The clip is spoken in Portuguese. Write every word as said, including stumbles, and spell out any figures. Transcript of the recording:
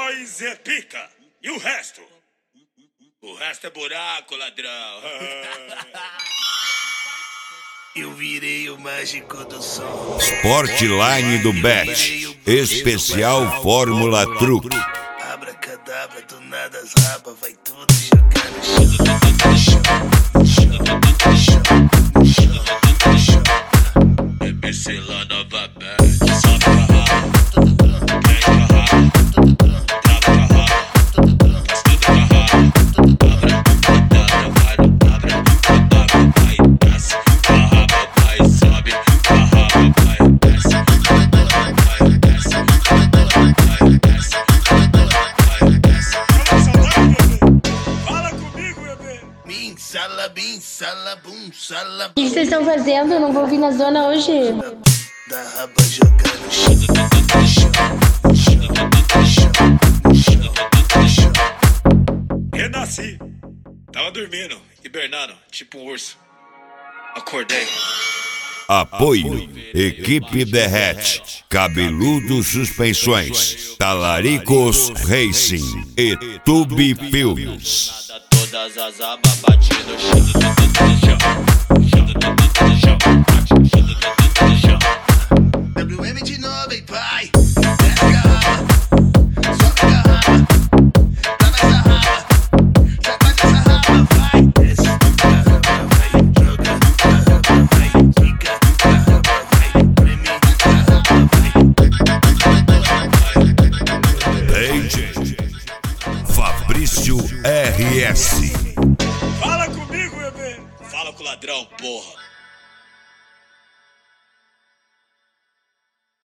Nós é pica. E o resto? O resto é buraco, ladrão. Eu virei o mágico do som. Sportline do Bet. Especial Fórmula Truque. Abracadabra, do nada as rabas, vai tudo jogar no chão. No chão, no chão, no chão, no chão. M C lá novamente. Sobe com a raba. Vem com a raba. Trava com a raba. Faz tudo com a raba. Abra, abra, vai, abra, abra, vai, desce. Com a raba, vai, sobe. Com a raba, vai, desce. Vai, desce. Vai, desce. Fala comigo, bebê. Bim, sala, bim, sala, bum, sala. O que vocês estão fazendo? Eu não vou vir na zona hoje. Da raba jogar no chão. No chão, no chão, no chão, no chão, no chão. Renasci. Tava dormindo, hibernando, tipo um urso. Acordei. Apoio. Equipe Derrete. Cabeludo Suspensões. Talaricos Racing. E Tube Filmes. Todas as abas batidas no chão. W M de novo, hein, pai? Desce a raba, sobe a raba, dá mais a raba, sacode essa raba, vai. Desce a raba, vai, joga a raba, vai, fica a raba, vai, treme a raba, vai. Rage. Fabrício R S. Fala comigo, bebê. Fala com o ladrão, porra.